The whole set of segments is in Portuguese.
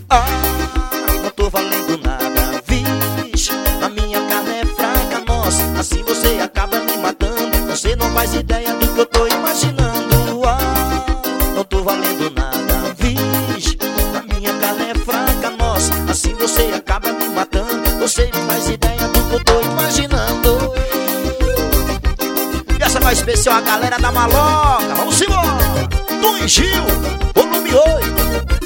Ah, não tô valendo nada, vixe. A minha carne é fraca, nossa, assim você acaba me matando. Você não faz ideia do que eu tô imaginando. Ah, não tô valendo nada, vixe. A minha carne é fraca, nossa, assim você acaba me matando. Você não faz ideia do que eu tô imaginando. E essa é mais especial a galera da Maloca. Vamos embora! Tom e Gil, volume 8.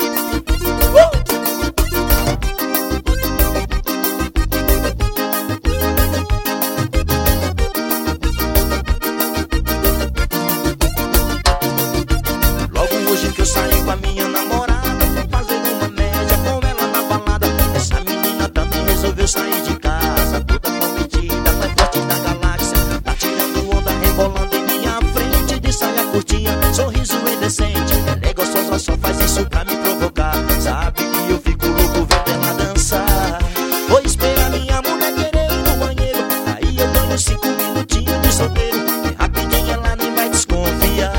Logo hoje que eu saí com a minha namorada, vou fazer uma média com ela na balada. Essa menina também resolveu sair de casa, toda prometida, mais forte da galáxia. Tá tirando onda, rebolando em minha frente, de saia curtinha, sorriso indecente. Ela é gostosa, só faz isso pra me provocar. Sabe que eu fico louco vendo ela dançar. Vou esperar minha mulher querer ir no banheiro, aí eu ganho 5 minutinhos de solteiro. Bem rapidinho ela nem vai desconfiar.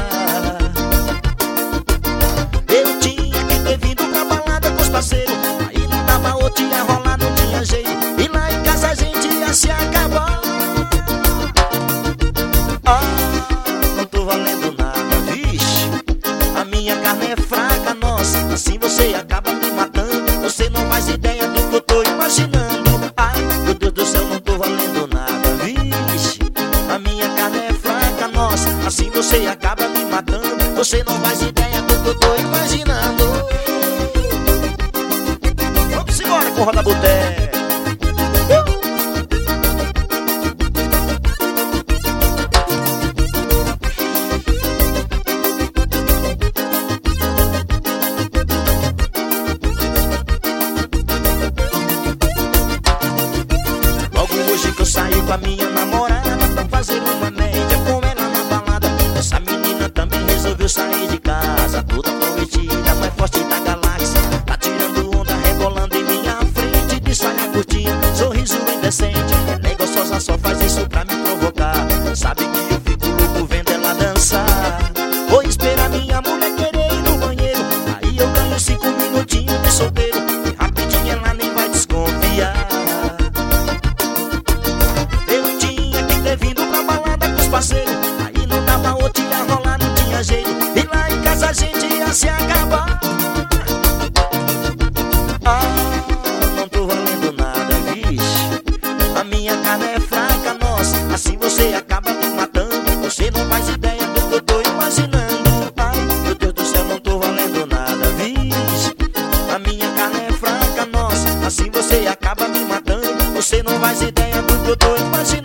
Eu tinha que ter vindo pra balada com os parceiros, aí não dava outro, ia rolar, não tinha jeito. E lá em casa a gente ia se acabar. Ah, não tô valendo nada, vixe. A minha carne é fraca, nossa, assim você acaba me matando. Você não faz ideia do que eu tô imaginando. Ai, meu Deus do céu, não tô valendo nada, vixe. A minha carne é fraca, nossa, assim você acaba me matando. Você não faz ideia do que eu tô imaginando. Vamos embora com Roda Boteco. Logo hoje que eu saí com a minha namorada, pra fazer uma média com ela na balada. Essa menina também resolveu sair de casa, toda prometida, mais forte da galáxia. Tá tirando onda, rebolando em minha frente, de saia curtinha, sorriso indecente. Ela é gostosa, só faz isso pra me provocar. Sabe que eu fico louco vendo ela dançar. Vou esperar minha mulher querer ir no banheiro, aí eu ganho 5 minutinhos de solteiro. E rapidinho ela nem vai desconfiar. Eu tinha que ter vindo pra balada com os parceiros, aí não dava outro, ia rolar, não tinha jeito. E lá em casa a gente ia se acabar. Ah, não tô valendo nada, vixe. A minha carne é fraca, nossa, assim você acaba me matando. Você não faz ideia do que eu tô imaginando. Ai, meu Deus do céu, não tô valendo nada, vixe. A minha carne é fraca, nossa, assim você acaba me matando. Você não faz ideia do que eu tô imaginando.